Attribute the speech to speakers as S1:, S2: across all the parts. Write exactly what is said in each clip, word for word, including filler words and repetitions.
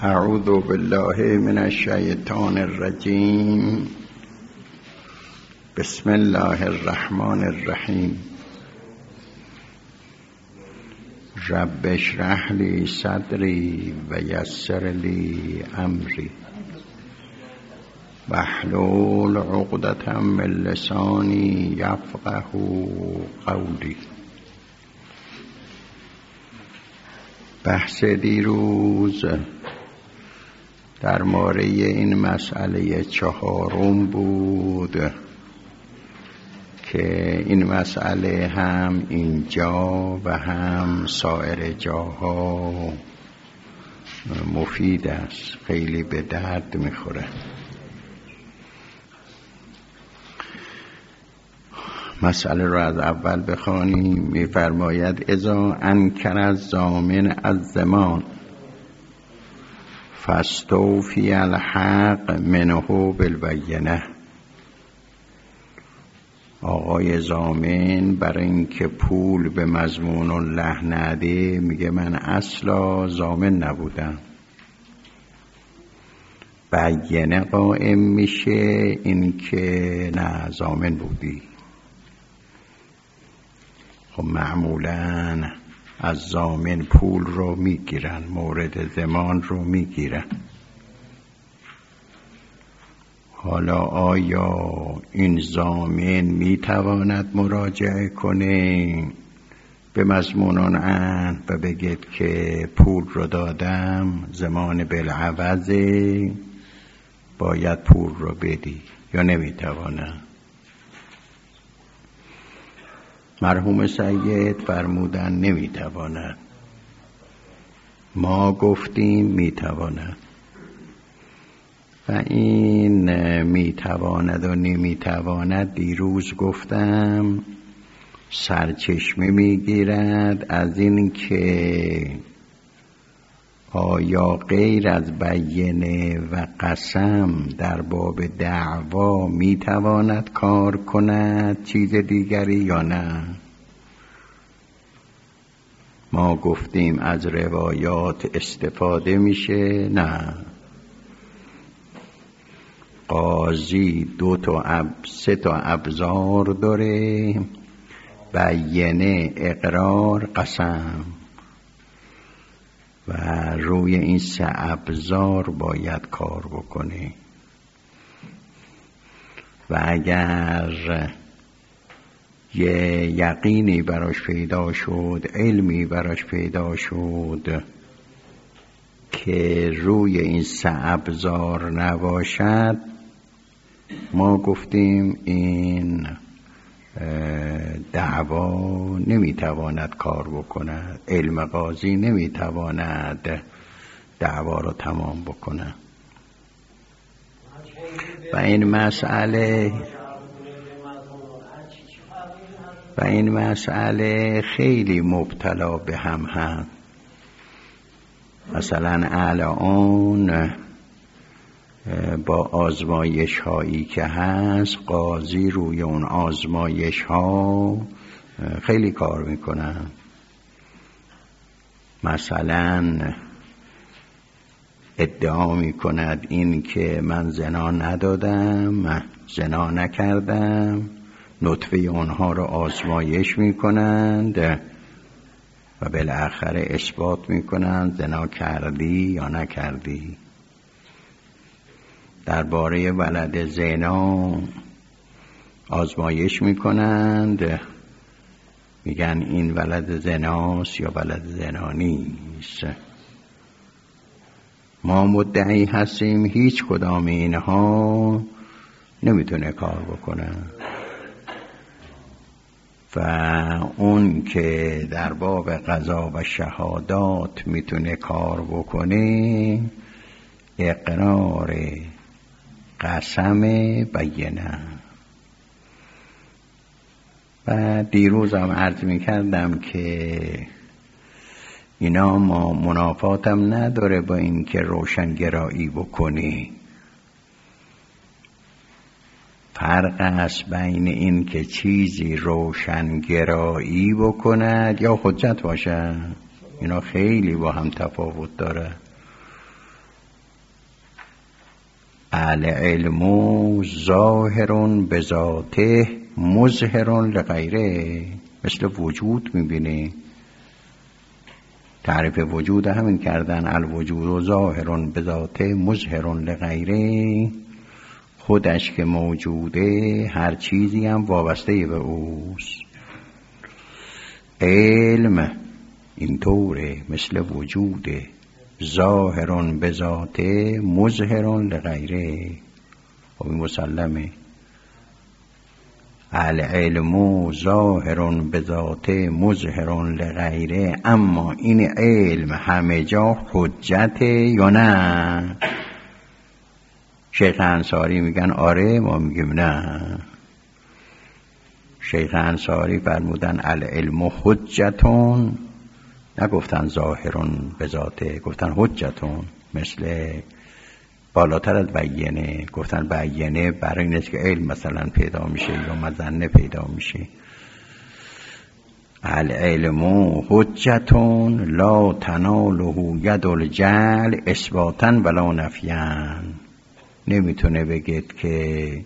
S1: اعوذ بالله من الشیطان الرجیم. بسم الله الرحمن الرحیم. رب اشرح لی صدری و یسر لی امری واحلل عقدة من لسانی یفقهوا قولی. بحث دیروز در مورد این مسئله چهارم بود که این مسئله هم اینجا و هم سایر جاها مفید است، خیلی به درد میخوره. مسئله را از اول بخوانیم. میفرماید اذا انکر الضامن الضمان فاستوفی الحق منه بالبینه. آقای ضامن برای اینکه پول به مضمون الله نده میگه من اصلا ضامن نبودم. بینه قائم میشه اینکه نه ضامن بودی. خب معمولاً از ضامن پول رو میگیرن، مورد ضمان رو میگیرن. حالا آیا این ضامن میتواند مراجعه کنه به مضمونان عهد و بگید که پول رو دادم، ضمان بالعوضه، باید پول رو بدی، یا نمیتواند؟ مرحوم سید فرمودن نمیتواند. ما گفتیم میتواند و این میتواند و نمیتواند دیروز گفتم سرچشمه میگیرد از این که آیا غیر از بینه و قسم در باب دعوا میتواند کار کند چیز دیگری یا نه؟ ما گفتیم از روایات استفاده میشه. نه، قاضی دو تا اب سه تا ابزار داره: بینه، اقرار، قسم، و روی این سه ابزار باید کار بکنه. و اگر یه یقینی براش پیدا شد، علمی براش پیدا شد که روی این سه ابزار نباشد، ما گفتیم این دعوا نمیتواند کار بکند، علم قاضی نمیتواند دعوا رو تمام بکند. و این مسئله و این مسئله خیلی مبتلا به هم هست. مثلا الان با آزمایش هایی که هست، قاضی روی اون آزمایش ها خیلی کار میکنن. مثلا ادعا میکند این که من زنا ندادم، من زنا نکردم، نطفه اونها رو آزمایش میکنند و بالاخره اثبات میکنند زنا کردی یا نکردی. درباره ولد زنا آزمایش میکنند، میگن این ولد زناست یا ولد زنا نیست. ما مدعی هستیم هیچ کدام اینها نمیتونه کار بکنه. و اون که در باب قضا و شهادات میتونه کار بکنه اقرار، قسم، بینه. و دیروزم عرض میکردم که اینا ما منافاتم نداره با این که روشنگرایی بکنی. فرق است بین این که چیزی روشنگرایی بکند یا حجت باشه. اینا خیلی با هم تفاوت داره. العلم ظاهر بذاته مظهر لغیره. مثل وجود میبینی، تعریف وجود همین کردن، الوجود ظاهر بذاته مظهر لغیره. خودش که موجوده هر چیزی هم وابسته به اوست. علم اینطوره، مثل وجوده، ظاهر بذاته مظهر لغیره. خب این مسلمه. العلم ظاهر بذاته مظهر لغیره. اما این علم همه جا حجته یا نه؟ شیخ انصاری میگن آره، ما میگیم نه. شیخ انصاری فرمودن العلم حجتون، نگفتن ظاهرون به ذاته، گفتن حجتون. مثل بالاتر از بیانه، گفتن بیانه برای این است که علم مثلا پیدا میشه یا مظنه پیدا میشه. العلم حجتون لا تناله ید الجهل اثباتا ولا نفیا. نمیتونه بگید که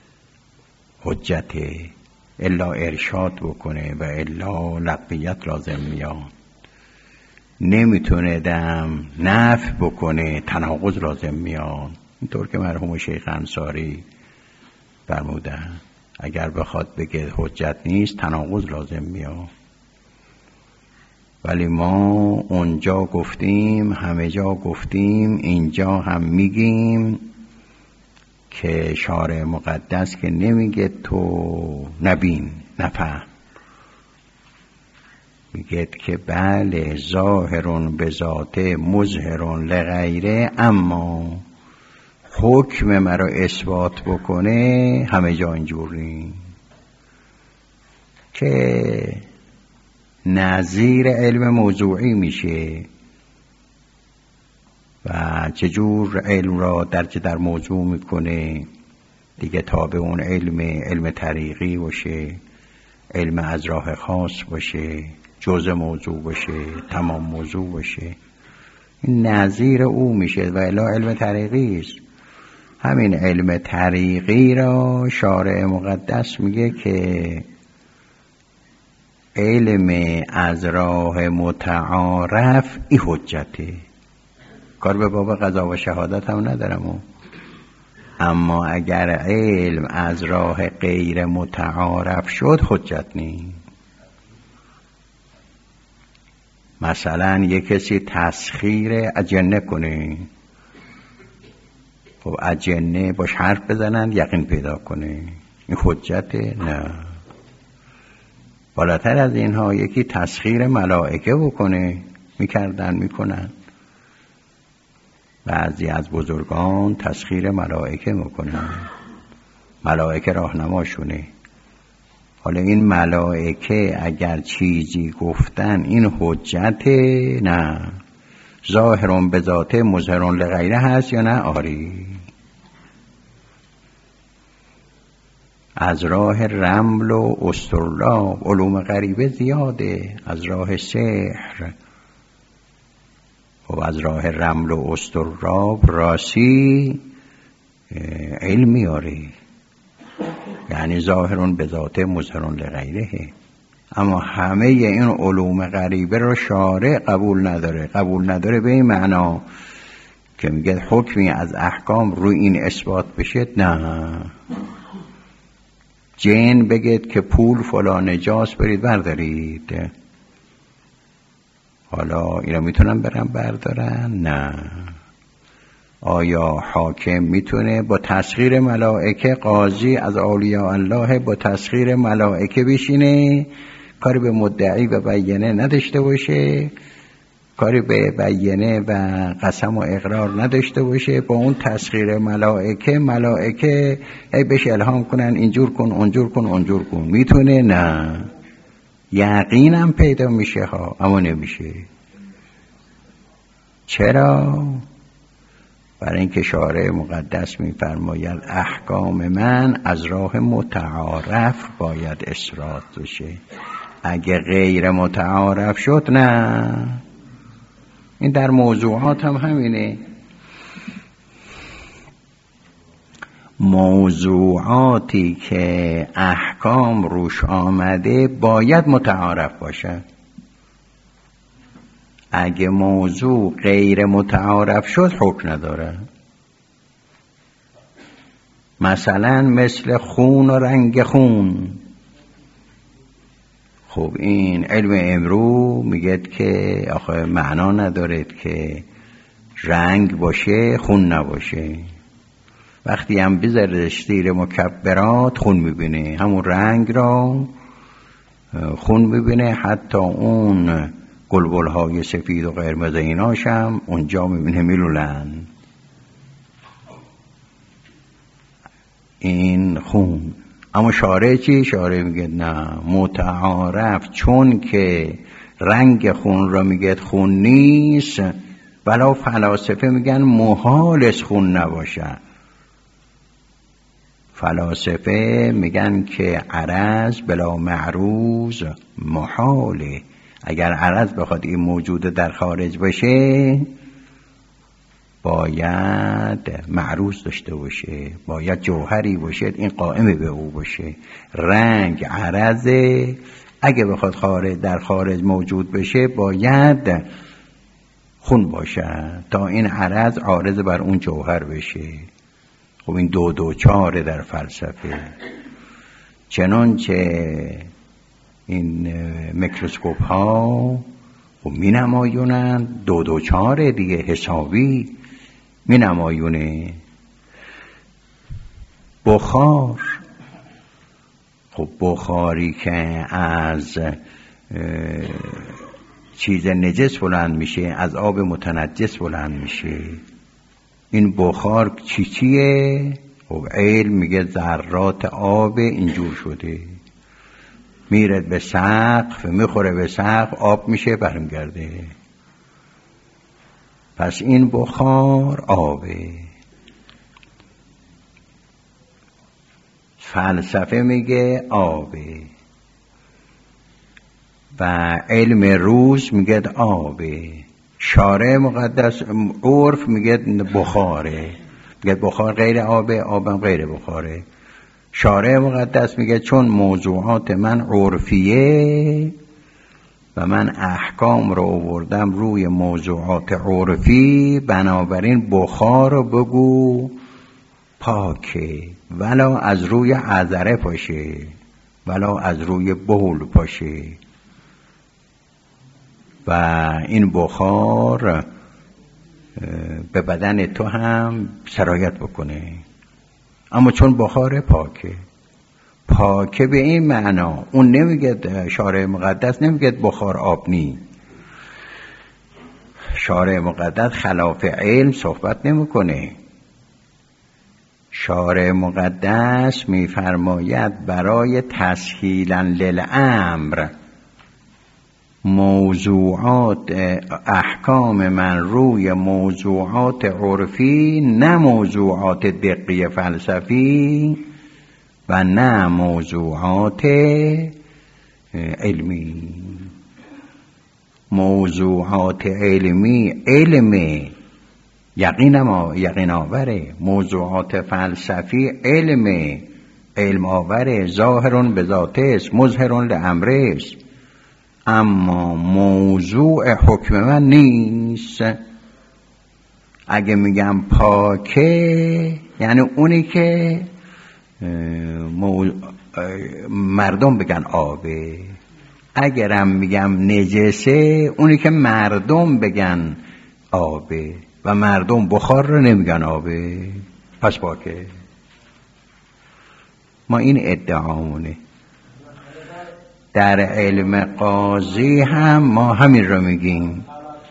S1: حجته الا ارشاد بکنه و الا لقیت لازم میاد. نمیتونه دم نفی بکنه، تناقض لازم میاد. اینطور که مرحوم شیخ انصاری فرمودن اگر بخواد بگه حجت نیست تناقض لازم میاد. ولی ما اونجا گفتیم، همه جا گفتیم، اینجا هم میگیم که شارع مقدس که نمیگه تو نبین نفهم، میگه که بله ظاهرون به ذاته مظهرون لغیره، اما حکم مرا اثبات بکنه همه جا اینجور نیست که نظیر علم موضوعی میشه. و چجور علم را درجه در موضوع میکنه دیگه، تابع اون علم علم طریقی باشه، علم از راه خاص باشه، جزء موضوع باشه، تمام موضوع باشه. این نظیر او میشه و الا علم طریقی است. همین علم طریقی را شارع مقدس میگه که علم از راه متعارف ای حجته. کار به باب قضا و شهادت هم ندارم، اما اگر علم از راه غیر متعارف شد حجت نیست. مثلا یک کسی تسخیر اجنه کنه، خب اجنه باش حرف بزنن یقین پیدا کنه، این حجته؟ نه. بالاتر از اینها یکی تسخیر ملائکه بکنه، میکردن میکنن، بعضی از بزرگان تسخیر ملائکه میکنن، ملائکه راهنماشونه. حالا این ملائکه اگر چیزی گفتن این حجته؟ نه. ظاهرون به ذاته مظهرون لغیره هست یا نه؟ آری. از راه رمل و اسطرلاب علوم غریبه زیاده، از راه سحر و از راه رمل و اسطرلاب راسی علم میاری، یعنی ظاهرون به ذاته مظهرون لغیره. اما همه این علوم غریبه رو شارع قبول نداره. قبول نداره به این معنا که میگه حکمی از احکام روی این اثبات بشه. نه. جن بگید که پول فلان نجاس برید بردارید، حالا اینا میتونن برن بردارن؟ نه. آیا حاکم میتونه با تسخیر ملائکه، قاضی از اولیاء الله با تسخیر ملائکه بشینه کاری به مدعی و بیانه نداشته باشه، کاری به بیانه و قسم و اقرار نداشته باشه، با اون تسخیر ملائکه ملائکه ای بهش الهام کنن اینجور کن اونجور کن اونجور کن؟ میتونه؟ نه. یقینم پیدا میشه ها، اما نمیشه. چرا؟ برای اینکه شارع مقدس میفرماید احکام من از راه متعارف باید اسراد بشه. اگه غیر متعارف شد نه. این در موضوعات هم همینه. موضوعاتی که احکام روش آمده باید متعارف باشه. اگه موضوع غیر متعارف شد حکم نداره. مثلا مثل خون و رنگ خون. خب این علم امرو میگه که آخه معنا نداره که رنگ باشه خون نباشه. وقتی هم بذارش زیر مکبرات خون میبینه، همون رنگ را خون میبینه، حتی اون گلبلهای سفید و قرمز ایناش هم اونجا میبینه میلولن. این خون. اما شارع چی؟ شارع میگه نه، متعارف، چون که رنگ خون را میگه خون نیست، ولو فلاسفه میگن محال است خون نباشه. فلاسفه میگن که عرض بلا معروض محاله. اگر عرض بخواد این موجود در خارج باشه باید معروض داشته باشه، باید جوهری باشه این قائم به او باشه. رنگ عرضه، اگه بخواد خارج در خارج موجود بشه باید خون باشه تا این عرض عارض بر اون جوهر بشه. خب این دو دو چاره در فلسفه. چنانچه این میکروسکوپ ها خب می نمایونن دو دو چاره دیگه، حسابی می نمایونه. بخار، خب بخاری که از چیز نجس بلند میشه، از آب متنجس بلند میشه، این بخار چی چیه؟ خب علم میگه ذرات آب اینجور شده، میره به سقف، میخوره به سقف، آب میشه برمیگرده. پس این بخار آبه. فلسفه میگه آبه و علم روز میگه آبه. شارع مقدس عرف میگه بخاره، میگه بخار غیر آبه، آبم غیر بخاره. شارع مقدس میگه چون موضوعات من عرفیه و من احکام رو آوردم روی موضوعات عرفی، بنابراین بخار رو بگو پاکه، ولا از روی عذره پاشه، ولا از روی بول پاشه. و این بخار به بدن تو هم سرایت بکنه. اما چون بخار پاکه، پاکه به این معنا، اون نمیگه، شارع مقدس نمیگه بخار آب نی. شارع مقدس خلاف علم صحبت نمیکنه. شارع مقدس میفرماید برای تسهیلا للامر موضوعات احکام من روی موضوعات عرفی، نه موضوعات دقیق فلسفی و نه موضوعات علمی. موضوعات علمی علم یقین ما یقین آوره، موضوعات فلسفی علم علم آوره، ظاهرون به ذاته است، مظهرون لامره است، اما موضوع حکم من نیست. اگه میگم پاکه یعنی اونی که مردم بگن آبه، اگرم میگم نجسه اونی که مردم بگن آبه و مردم بخار رو نمیگن آبه، پس پاکه. ما این ادعامونه. در علم قاضی هم ما همین رو میگیم.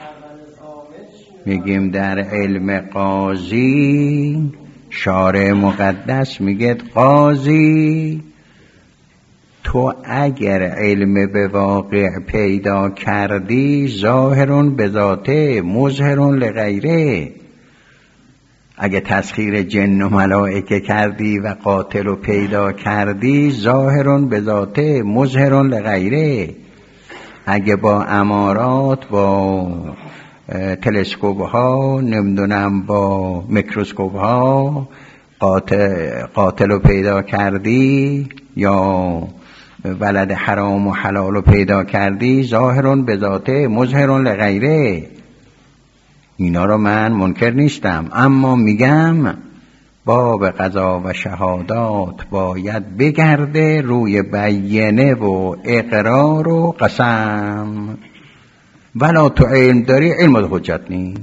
S1: میگیم در علم قاضی شارع مقدس میگه قاضی تو اگر علم به واقع پیدا کردی، ظاهرون به ذاته، مظهرون لغیره. اگه تسخیر جن و ملائکه کردی و قاتل رو پیدا کردی، ظاهرون به ذاته، مظهرون لغیره. اگه با امارات، با تلسکوپ ها، نمیدونم با میکروسکوپ ها قاتل, قاتل رو پیدا کردی یا ولد حرام و حلال رو پیدا کردی، ظاهرون به ذاته مظهرون لغیره، اینا رو من منکر نیستم، اما میگم باب قضا و شهادات باید بگرده روی بیینه و اقرار و قسم. ولا تو علم داری، علم و حجت نیست،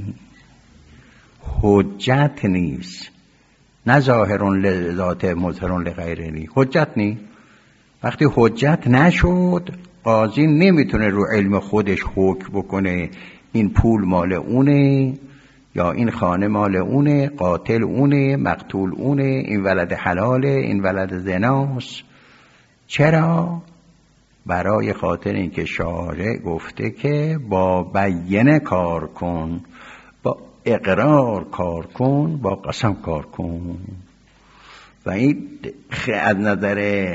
S1: حجت نیست، نه ظاهرون لذات مظهرون لغیره نیست، حجت نیست. وقتی حجت نشد قاضی نمیتونه رو علم خودش حکم بکنه این پول مال اونه یا این خانه مال اونه، قاتل اونه، مقتول اونه، این ولد حلاله، این ولد زناست. چرا؟ برای خاطر اینکه شارع گفته که با بیینه کار کن، با اقرار کار کن، با قسم کار کن. و این از نظر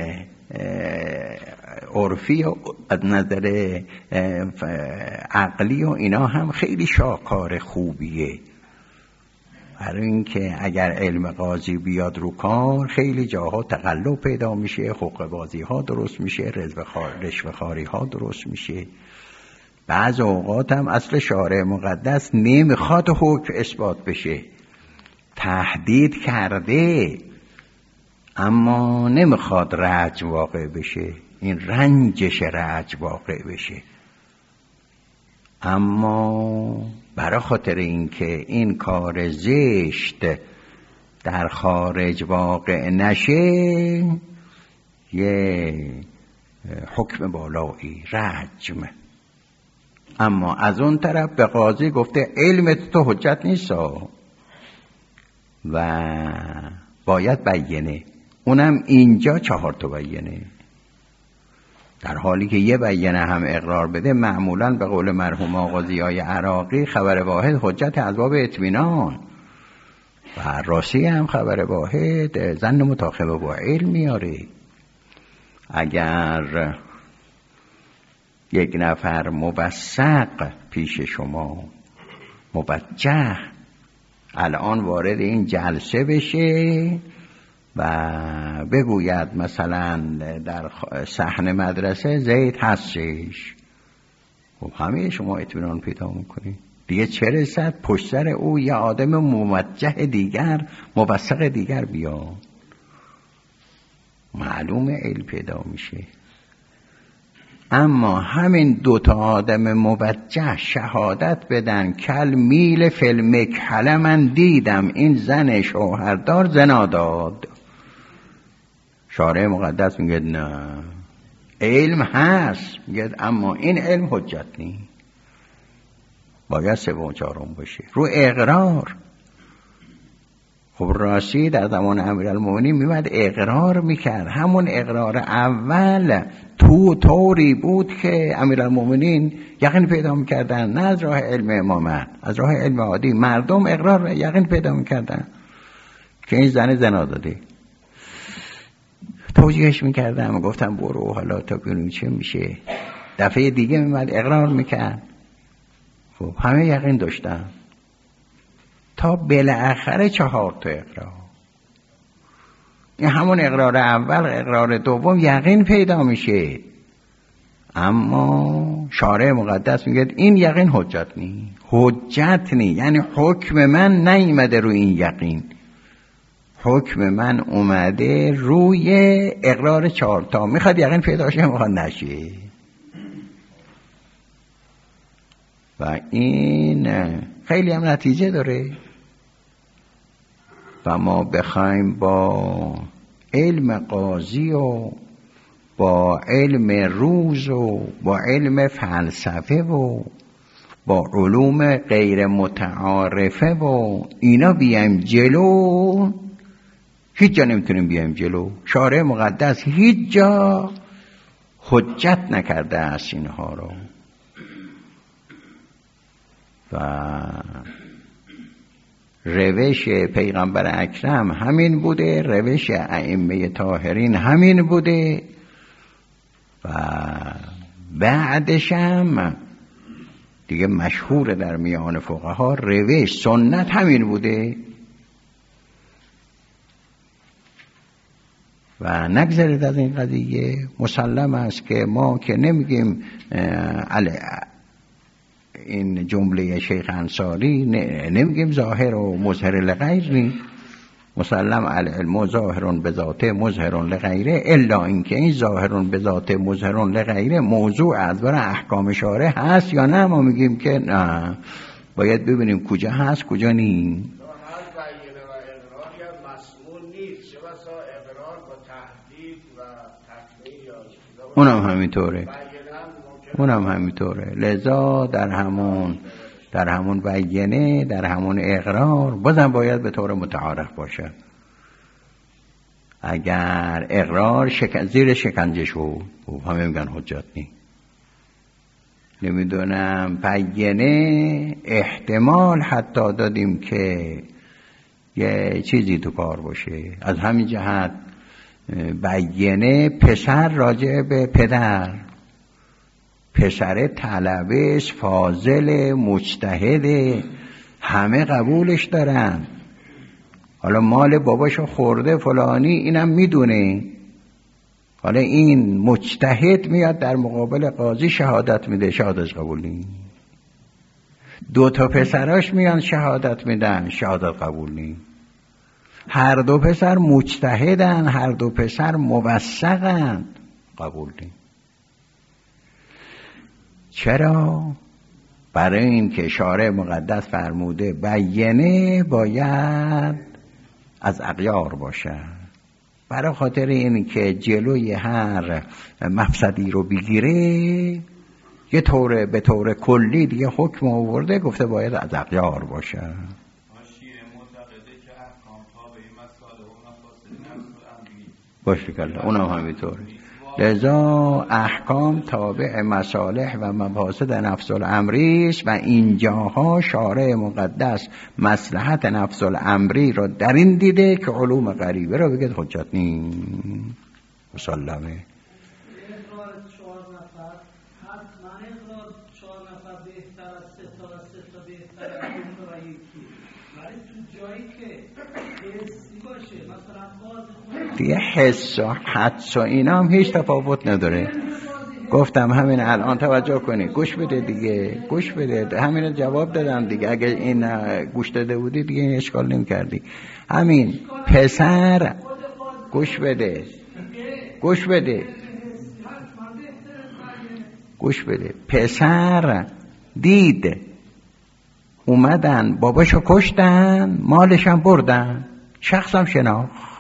S1: عرفی و از نظر عقلی و اینا هم خیلی شاهکار خوبیه، برای اینکه اگر علم قاضی بیاد رو کار خیلی جاها تقلب پیدا میشه، حقوق بازی ها درست میشه، رشوه خواری ها درست میشه. بعض اوقات هم اصل شارع مقدس نمیخواد حکم اثبات بشه، تهدید کرده اما نمیخواد رجم واقع بشه، این رنجش رجم واقع بشه. اما برای خاطر اینکه این کار زشت در خارج واقع نشه یه حکم بالایی رجم. اما از اون طرف به قاضی گفته علم تو حجت نیست و باید بیینه، اونم اینجا چهار تا بیینه، در حالی که یه بیینه هم اقرار بده معمولاً به قول مرحوم آقا ضیای عراقی خبر واحد حجت از باب اطمینان و راسی هم خبر واحد ظن متاخم با علم میاره. اگر یک نفر موثق پیش شما موجه الان وارد این جلسه بشه و بگوید مثلا در صحن مدرسه زید هستش، خب همه شما اطمینان پیدا میکنید دیگه، چه رسد پشت سر او یه آدم موجه دیگر موثق دیگر بیاد، معلوم علم پیدا میشه. اما همین دوتا آدم موجه شهادت بدن کل میل فیلمکحله من دیدم این زن شوهردار زنا داد، شارع مقدس میگه نه، علم هست، میگه اما این علم حجت نیست، باید سوم چهارم باشه رو اقرار. خب راستی در زمان امیرالمومنین میمد اقرار میکرد، همون اقرار اول تو طوری بود که امیرالمومنین یقین پیدا میکردن، نه از راه علم امامت، از راه علم عادی مردم اقرار یقین پیدا میکردن که این زن زنا داده. توجیهش میکردم، گفتم برو حالا تا ببینیم چه میشه. دفعه دیگه میمد اقرار میکرد، خب همه یقین داشتن تا بالاخره چهار تا اقرار. این همون اقرار اول اقرار دوم یقین پیدا میشه، اما شارع مقدس میگه این یقین حجت نی، حجت نی یعنی حکم من نیامده روی این یقین، حکم من اومده روی اقرار چهار تا، میخواد یقین پیدا شه میخواد نشه. و این خیلی هم نتیجه داره. و ما بخوایم با علم قاضی و با علم روز و با علم فلسفه و با علوم غیر متعارفه و اینا بیایم جلو، هیچ جا نمیتونیم بیایم جلو. شارع مقدس هیچ جا حجت نکرده است اینها رو. و روش پیغمبر اکرم همین بوده، روش ائمه طاهرین همین بوده و بعدش هم دیگه مشهور در میان فقها روش سنت همین بوده. و نگذارید از این قضیه. مسلم است که ما که نمیگیم این جمله شیخ انصاری نمیگیم ظاهر و مظهر لغیر نی، مسلم العلم ظاهر بذاته مظهر لغیره، الا اینکه این ظاهر بذاته مظهر لغیره موضوع از برای احکام شارع هست یا نه. ما میگیم که نه، باید ببینیم کجا هست کجا نی. اونم همینطوره اونم همینطوره لذا در همون در همون بیانه، در همون اقرار بازم باید به طور متعارف باشه. اگر اقرار شکن... زیر شکنجه شو همه میگن حجت نی. نمیدونم بیانه احتمال حتی دادیم که یه چیزی تو کار باشه. از همین جهت بیانه پسر راجع به پدر، پسر طلبش فاضل مجتهد، همه قبولش دارن. حالا مال باباشو خورده فلانی اینم میدونه، حالا این مجتهد میاد در مقابل قاضی شهادت میده، شهادتش قبول نی. دو تا پسراش میان شهادت میدن، شهادت قبول نی. هر دو پسر مجتهدن، هر دو پسر موثقن، قبول نی. چرا؟ برای این که شارع مقدس فرموده بیانه باید از اغیار باشه. برای خاطر این که جلوی هر مفسدی رو بگیره یه طور به طور کلی دیگه حکم آورده، گفته باید از اغیار باشه. باشه کلا اونم همینطوره. لذا احکام تابع مصالح و مفاسد نفس الامری است و اینجاها شارع مقدس مصلحت نفس الامری را در این دیده که علوم غریبه را بگید حجت نی. مسلمه دیگه حس و حدس و اینا هم هیچ تفاوت نداره. گفتم همین الان توجه کنی، گوش بده دیگه، گوش بده، همین جواب دادم دیگه. اگه این گوش داده بودی دیگه این اشکال نمی کردی. همین پسر، گوش بده گوش بده گوش بده پسر دید اومدن باباشو کشتن، مالشم بردن، شخصم شناخت.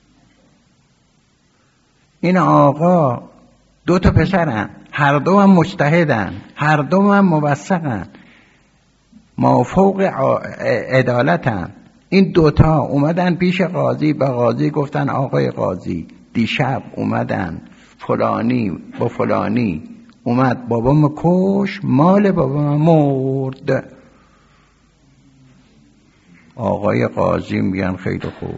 S1: این آقا دو تا پسرن، هر دو هم مجتهدن، هر دو هم موثقن، مافوق عدالتن. این دوتا اومدن پیش قاضی، به قاضی گفتن آقای قاضی دیشب اومدن فلانی با فلانی اومد بابام کش، مال بابام مرد. آقای قاضی میگن خیلی خوب،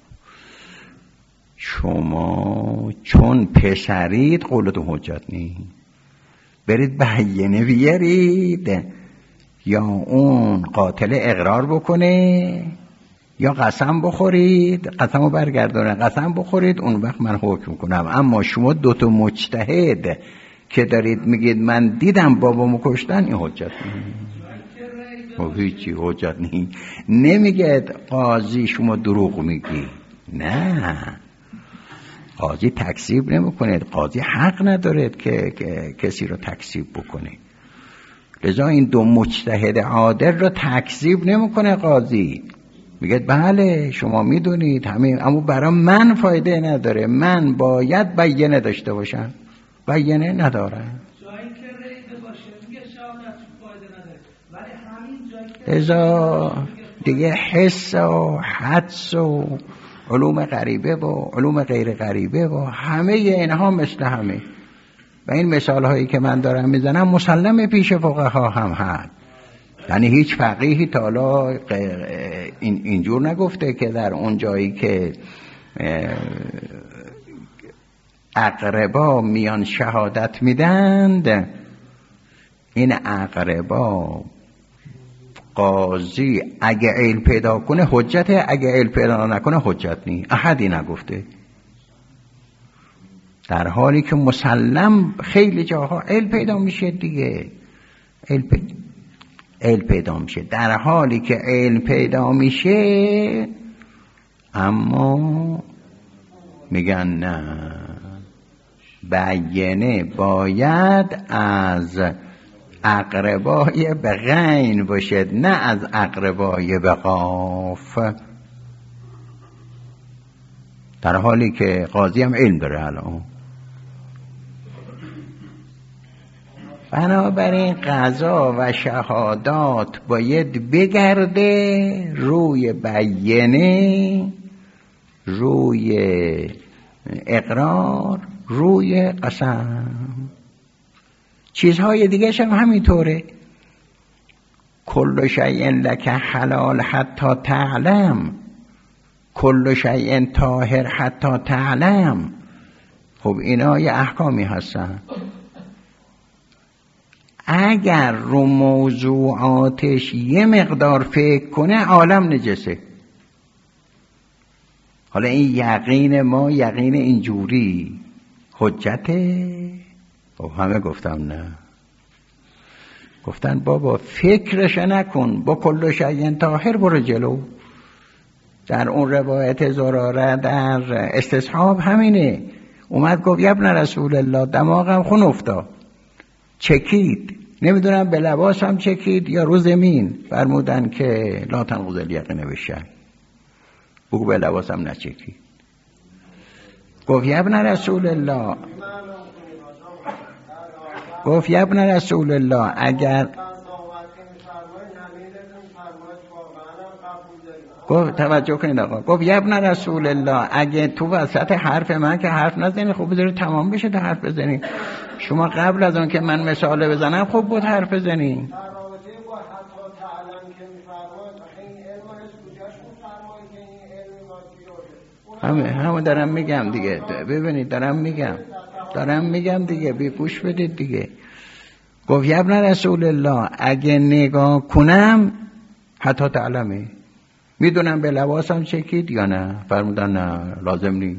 S1: شما چون پسرید قولتون حجت نی، برید بیانه بیارید، یا اون قاتل اقرار بکنه یا قسم بخورید، قسم رو برگردونه، قسم بخورید، اون وقت من حکم کنم. اما شما دوتا مجتهد که دارید میگید من دیدم بابامو کشتن، این حجت نی، هیچی حجت نی. نمیگید قاضی شما دروغ میگی، نه، قاضی تکذیب نمیکنه، قاضی حق نداره که, که کسی رو تکذیب بکنه. لذا این دو مجتهد عادل رو تکذیب نمیکنه قاضی، میگه بله شما میدونید همین، اما برای من فایده نداره، من باید بیانه داشته باشم، بیانه نداره. لذا دیگه حس و حدس و علوم غریبه و علوم غیر غریبه و همه اینها مثل همه. و این مثال هایی که من دارم میزنم مسلم پیش فقها هم هست. یعنی هیچ فقیهی تا حالا این اینجور نگفته که در اون جایی که اقربا میان شهادت میدند، این اقربا قاضی اگه علم پیدا کنه حجته، اگه علم پیدا نکنه حجت نی. احدی نگفته. در حالی که مسلم خیلی جاها علم پیدا میشه دیگه، علم پیدا, علم پیدا میشه. در حالی که علم پیدا میشه اما میگن نه، بیانه باید از اقربای به غین باشد، نه از اقربای به قاف. در حالی که قاضی هم علم داره الان. بنابراین قضا و شهادات باید بگرده روی بیانه، روی اقرار، روی قسم. چیزهای دیگه هم همینطوره. کل شیء لک حلال حتی تعلم، کل شیء طاهر حتی تعلم. خب اینا یه احکامی هستن. اگر رو موضوعاتش یه مقدار فکر کنه عالم نجسه. حالا این یقین ما یقین اینجوری حجته؟ خب همه گفتم نه. گفتن بابا فکرش نکن، با کل شیء طاهر برو جلو. در اون روایت زراره در استصحاب همینه، اومد گفت یبن رسول الله دماغم خون افتاد، چکید، نمیدونم به لباسم چکید یا رو زمین. فرمودن که لا تنقض الیقین بالشک، بگو به لباسم نچکید. گفت یبن رسول الله، گفت یبن رسول الله اگر گفت توجه کنید آقا، گفت یبن رسول الله اگه تو وسط حرف من که حرف نزنی خب بذاری تمام بشه تا حرف بزنی. شما قبل از اون که من مثال بزنم خب بود حرف بزنی. همه همه دارم میگم دیگه، ببینید دارم میگم دارم میگم دیگه، بی گوش بدید دیگه. گفت یبن رسول الله اگه نگاه کنم حتی تعلمی، میدونم به لباسم چکید یا نه؟ فرمودن نه لازم نیست.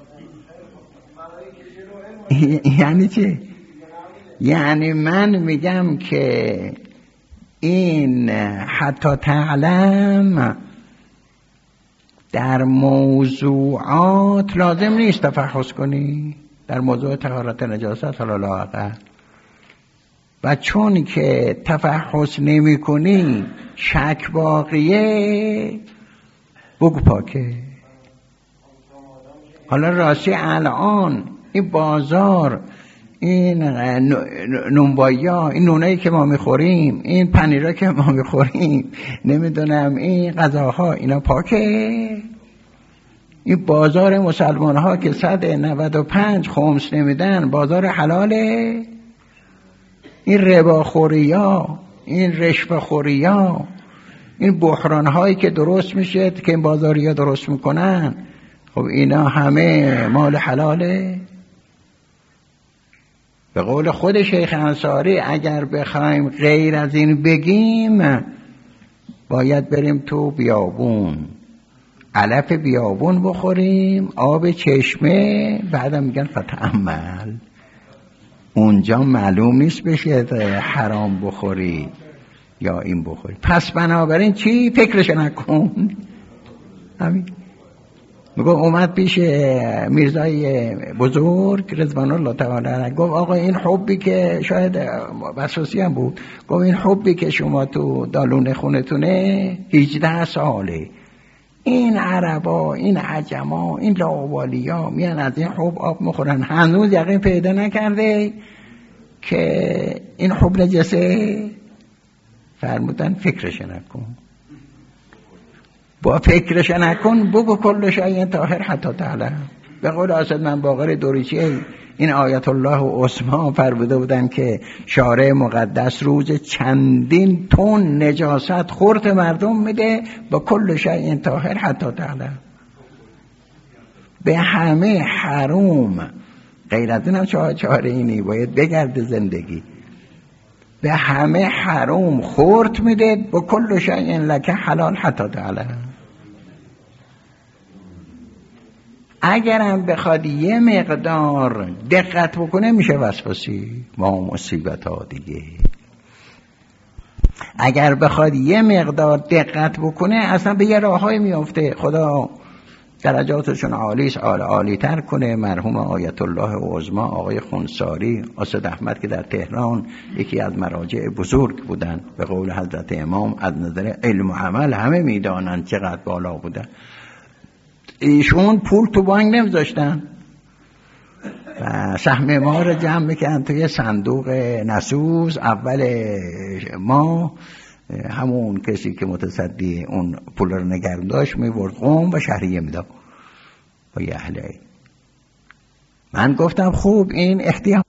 S1: یعنی چه؟ یعنی من میگم که این حتی تعلم در موضوعات لازم نیست تفحص کنی، در موضوع طهارت نجاست حالا لااقل. و چون که تفحص نمی کنی شک باقیه، بگو پاکه. حالا راستی الان این بازار، این نونبایا، این نونایی که ما میخوریم، این پنیرا که ما میخوریم، نمیدونم این غذاها، اینا پاکه؟ این بازار مسلمان ها که صد نود و پنج خمس نمیدن بازار حلاله؟ این رباخوری ها، این رشوه خوری ها، این بحران هایی که درست میشه که این بازاری ها درست میکنن، خب اینا همه مال حلاله؟ به قول خود شیخ انصاری اگر بخوایم غیر از این بگیم باید بریم تو بیابون، علف بیابون بخوریم، آب چشمه، بعدم میگن فتأمل. اونجا معلوم نیست بشه حرام بخوری یا این بخوری. پس بنابراین چی؟ فکرش نکن. همین میگه اومد پیش میرزای بزرگ رضوان الله تعالی علیه، گفت آقا این حبی که شاید وسواسی هم بود، گفت این حبی که شما تو دالون خونتونه هجده ساله، این عربا، این عجما، این لاوالیا میان از این حب آب مخورن، هنوز یقین پیدا نکرده که این حب نجسه؟ فرمودن فکرش نکن. با فکرش نکن بگو کل شیء طاهر حتی تعلم. به قول اسد من باقر دوریچی این آیت الله و عثمان فرموده بودن که شارع مقدس روز چندین تن نجاست خورد مردم میده با کل شیء طاهر حتی تعلم. به همه حروم، غیر از این هم چاره چاره اینی باید بگرده زندگی، به همه حروم خورد میده با کل شیء لک حلال حتی تعلم. اگرم بخواد یه مقدار دقت بکنه میشه وسواسی. ما مصیبت ها دیگه. اگر بخواد یه مقدار دقت بکنه اصلا به یه راههای میافته. خدا درجاتشون عالیست، عالی عالی تر کنه. مرحوم آیت الله عظمی آقای خونساری اسد احمد که در تهران یکی از مراجع بزرگ بودن، به قول حضرت امام از نظر علم و عمل همه میدانند چقدر بالا بودن. ایشون پول تو بانک نمیذاشتن و سهم ما رو جمع میکنن توی صندوق نسوز. اول ما همون کسی که متصدی اون پول رو نگرم داشت میبرد قوم و شهریه میداد با یه اهله. من گفتم خوب این احتیاط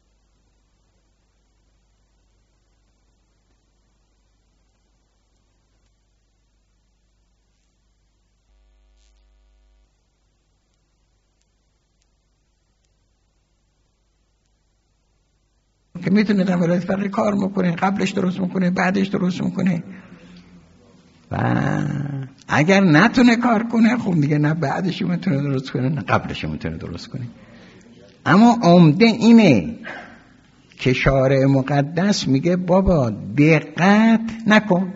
S1: که میتونه در ولایت فقیه کار میکنه، قبلش درست میکنه بعدش درست میکنه. و اگر نتونه کار کنه خب دیگه نه بعدش میتونه درست کنه نه قبلش میتونه درست کنه. اما عمده اینه که شارع مقدس میگه بابا دقت نکن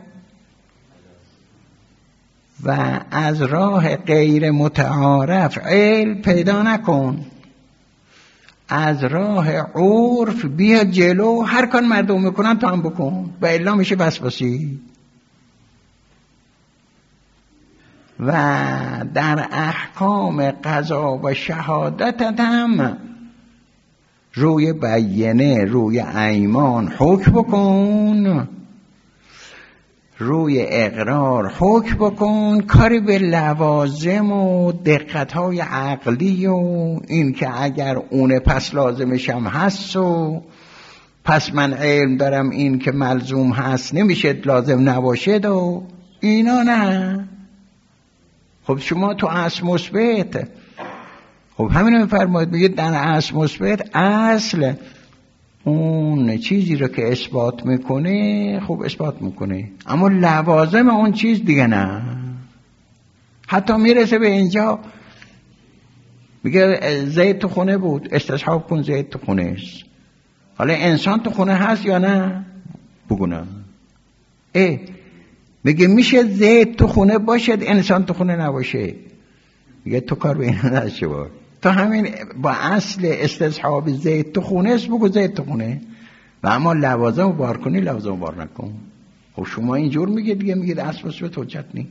S1: و از راه غیر متعارف علم پیدا نکن، از راه عرف بیا جلو، هر کار مردم میکنن تو هم بکن و الا میشه وسواسی. و در احکام قضا و شهادت هم روی بیینه، روی ایمان حکم بکن، روی اقرار حکم بکن، کاری به لوازم و دقتهای عقلی و این که اگر اونه پس لازمشم هست و پس من علم دارم این که ملزوم هست نمیشه لازم نباشد و اینا نه. خب شما تو اصل مثبت، خب همینو میفرماید، میگه در اصل مثبت اصل اون چیزی رو که اثبات میکنه خب اثبات میکنه، اما لوازم اون چیز دیگه نه. حتی میرسه به اینجا میگه زید تو خونه بود، استصحاب کن زید تو خونه است. حالا انسان تو خونه هست یا نه؟ بگو نه. اه میگه میشه زید تو خونه باشد انسان تو خونه نباشه. میگه تو کار به این نداشته باش، تو همین با اصل استصحاب زید تو خونه است بگو زید تو خونه، و اما لوازم بار کنی لوازم بار نکن. خب شما اینجور میگه دیگه، میگه اصل مثبت حجت نی.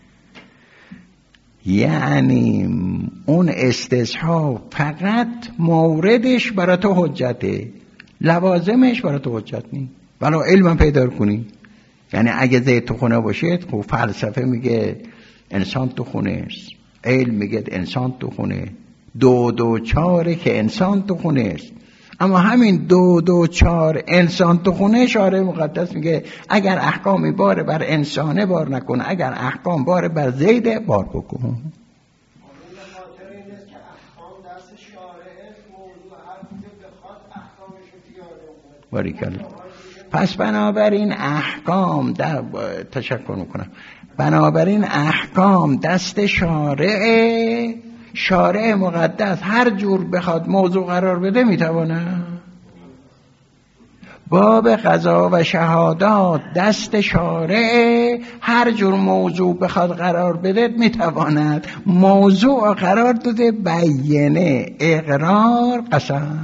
S1: یعنی اون استصحاب فقط موردش برای تو حجته، لوازمش برای تو حجت نی. ولی علم پیدا کنی، یعنی اگه زید تو خونه باشید خب فلسفه میگه انسان تو خونه است، علم میگه انسان تو خونه، دو دو چاره که انسان تو خونه است. اما همین دو دو چار انسان تو خونه شارع مقدس میگه اگر احکامی بار بر انسانه بار نکنه، اگر احکام بار بر زیده بار بکن. باریکلا. پس بنابراین احکام در تشکر میکنم بنابراین احکام دست شارع، شارع مقدس هر جور بخواد موضوع قرار بده میتوانه. باب قضا و شهادات دست شارع، هر جور موضوع بخواد قرار بده میتواند. موضوع قرار داده بیینه، اقرار، قسم.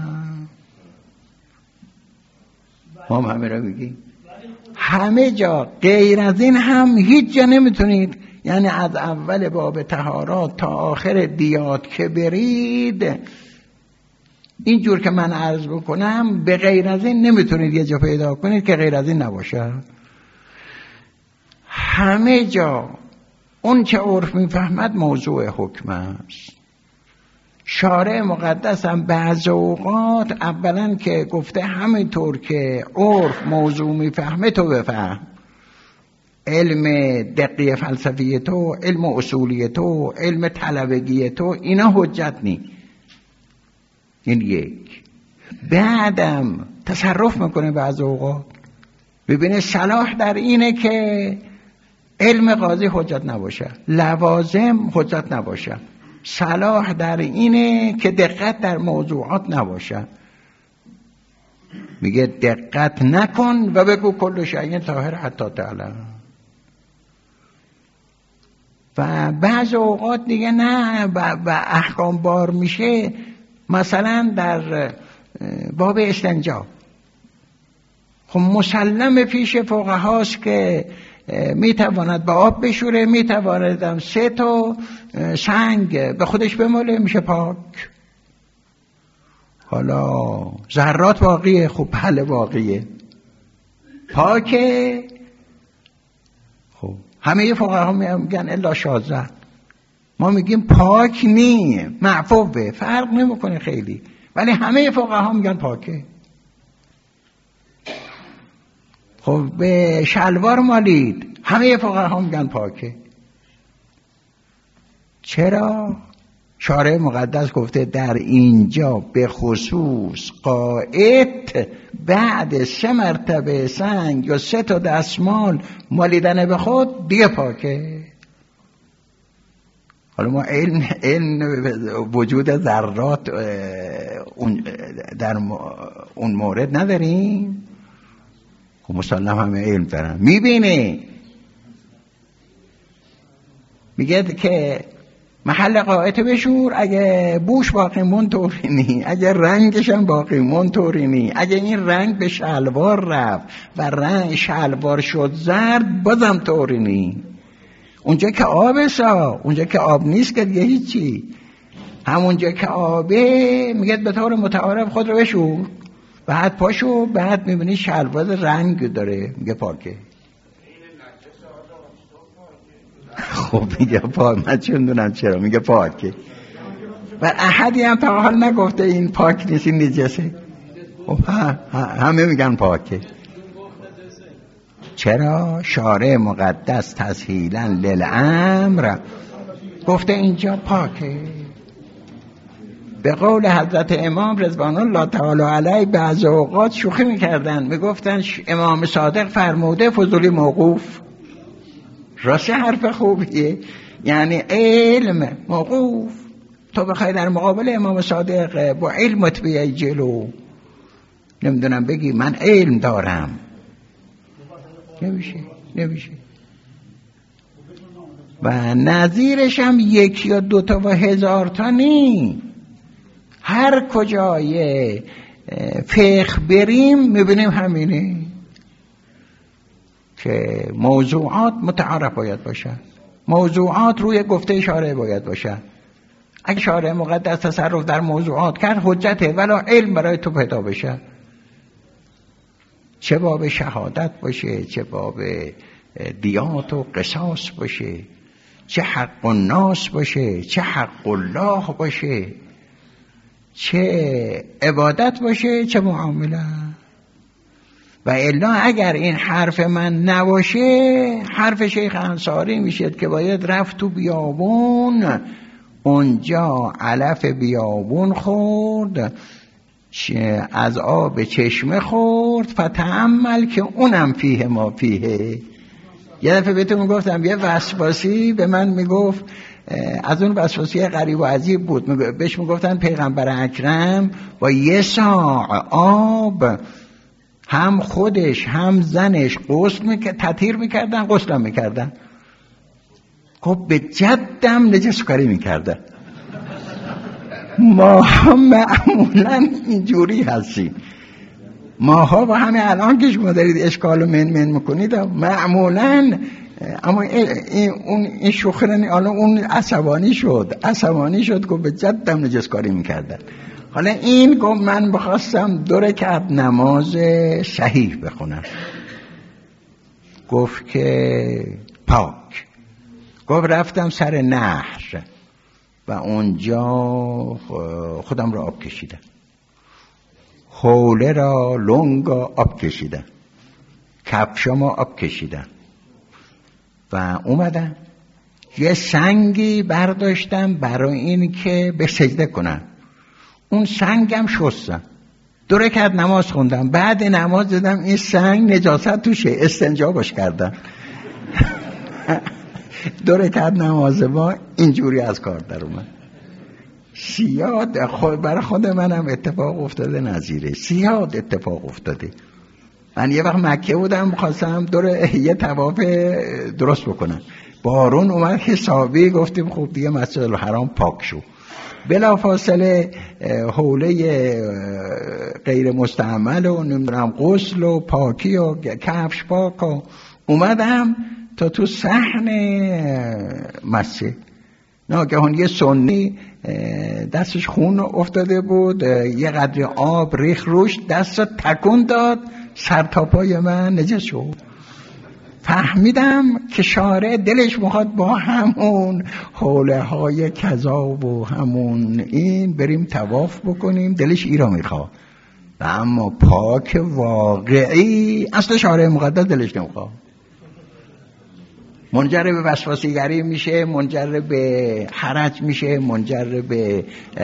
S1: ما هم همه را بگیم همه جا، غیر از این هم هیچ جا نمیتونید. یعنی از اول باب طهارات تا آخر دیات که برید اینجور که من عرض بکنم، به غیر از این نمیتونید یه جا پیدا کنید که غیر از این نباشه. همه جا اون که عرف میفهمد موضوع حکم است. شارع مقدس هم بعض اوقات اولا که گفته همینطور که عرف موضوع میفهمه تو بفهم، علم دقیق فلسفی تو، علم اصولی تو، علم طلبگی تو، اینا حجت نی. این یک. بعدم تصرف میکنه بعض اوقات، ببینه صلاح در اینه که علم قاضی حجت نباشه، لوازم حجت نباشه، صلاح در اینه که دقت در موضوعات نباشه. میگه دقت نکن و بگو کل شیء طاهر حتی تعلم. و بعض اوقات دیگه نه و احکام بار میشه. مثلا در باب استنجا خب مسلم پیش فقهاست که میتواند با آب بشوره، میتواند سه تا سنگ به خودش بماله، میشه پاک. حالا ذرات واقعیه، خب بله واقعیه، پاکه. خب همه فقها میگن الا شاذ، ما میگیم پاک نی، معفوه، فرق نمیکنه خیلی، ولی همه فقها میگن پاکه. خب به شلوار مالید، همه فقها میگن پاکه. چرا؟ شارع مقدس گفته در اینجا به خصوص قائد بعد سه مرتبه سنگ یا سه تا دستمال مالیدن به خود دیگه پاکه. حالا ما علم, علم وجود ذرات در اون مورد نداریم، خب مسلم همه علم دارن. میبینه میگه که محل قاعده بشور، اگه بوش باقی مون طورینی، اگه رنگش هم باقی مون طورینی، اگه این رنگ به شلوار رفت و رنگ شلوار شد زرد بازم طورینی. اونجا که آبه سا، اونجا که آب نیست که دیگه هیچی، همونجا که آبه میگه به طور متعارف خود رو بشور، بعد پاشو، بعد میبینی شلوار رنگ داره، میگه پاکه. خب میگه پاک، من چون دونم چرا میگه پاکه، و احدی هم تا حال نگفته این پاک نیست، این نجسه. خب همه میگن پاکه. چرا؟ شارع مقدس تسهیلا للامر گفته اینجا پاکه. به قول حضرت امام رضوان الله تعالی علیه بعض اوقات شوخی میکردن، میگفتن امام صادق فرموده فضولی موقوف. راسته حرف خوبیه، یعنی علم موقوف. تو بخوای در مقابل امام صادق با علمت بیای جلو، نمیدونم بگی من علم دارم، نمیشه نمیشه. و نظیرش هم یک یا دو تا و هزار تا نی. هر کجای فقه بریم میبینیم همینه که موضوعات متعارف باید باشه، موضوعات روی گفته شارع باید باشه. اگه شارع مقدس تصرف در موضوعات کرد حجته، ولی علم برای تو پیدا بشه، چه باب شهادت باشه، چه باب دیات و قصاص باشه، چه حق الناس باشه، چه حق الله باشه، چه عبادت باشه، چه معامله. و الا اگر این حرف من نباشه، حرف شیخ انصاری میشه که باید رفت تو بیابون، اونجا علف بیابون خورد، از آب چشمه خورد، فتأمل که اونم فیه ما فیه. یه دفعه بهتون گفتم یه وسواسی به من میگفت، از اون وسواسی غریب و عجیب بود، بهش میگفتن پیغمبر اکرم با یه ساع آب هم خودش هم زنش غسل میکرد، تطهیر میکردن، غسل میکردن. خب به جدم نجس کاری میکردن. ما معمولا اینجوری هستیم، ماها با همه الان که شما دارید اشکال و من من میکنید معمولا، اما این اون این شوخرنی الان اون عصبانی شد عصبانی شد گفت به جدم نجس کاری میکردن. حالا این گفت من بخواستم دو رکعت نماز صحیح بخونم، گفت که پاک. گفت رفتم سر نهر و اونجا خودم را آب کشیدم، حوله را لنگا آب کشیدم، کفشما آب کشیدم و اومدم یه سنگی برداشتم برای این که به سجده کنم، اون سنگم شستم، دو رکعت نماز خوندم، بعد نماز دیدم این سنگ نجاست توشه، استنجا باش کردم. دو رکعت نماز با اینجوری از کار در اومد. زیاد خود برای خود منم اتفاق افتاده، نظیره زیاد اتفاق افتاده. من یه وقت مکه بودم، خواستم دور یه طواف درست بکنم، بارون اومد حسابی، گفتیم خب دیگه مسجد الحرام پاک شو. بلا فاصله حوله غیر مستعمل و نمیدونم غسل و پاکی و کفش پاک و اومدم تا تو صحن مسجد. ناگهان یه سنی دستش خون افتاده بود، یه قدر آب ریخ روش، دست تکون داد، سر تا پای من نجس شد. فهمیدم که شارع دلش میخواد با همون حوله های کذاب و همون این بریم طواف بکنیم، دلش ای را میخواد. و اما پاک واقعی اصل شارع مقدس دلش نمیخواد. منجر به وسواسه‌گری میشه، منجر به حرج میشه، منجر به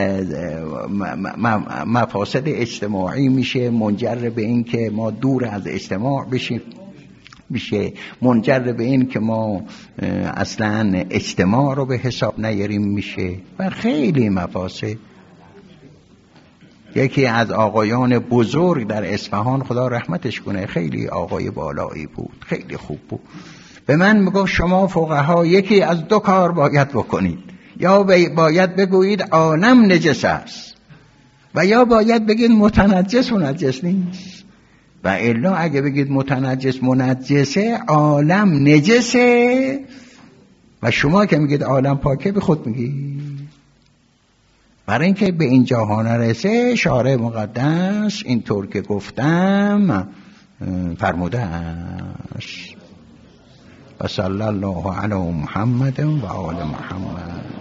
S1: مفاسد اجتماعی میشه، منجر به این که ما دور از اجتماع بشیم میشه، منجر به این که ما اصلا اجتماع رو به حساب نیاریم میشه و خیلی مفاسد. یکی از آقایان بزرگ در اصفهان، خدا رحمتش کنه، خیلی آقای بالایی بود، خیلی خوب بود، به من میگه شما فقها یکی از دو کار باید بکنید، یا باید بگویید عالم نجس است و یا باید بگید متنجس و نجس نیست. و الا اگه بگید متنجس منجسه، عالم نجسه و شما که میگید عالم پاکه به خود میگید. برای اینکه به این جاها نرسه، شارع مقدس اینطور که گفتم فرموده است. و صلی الله علی محمد و آل محمد.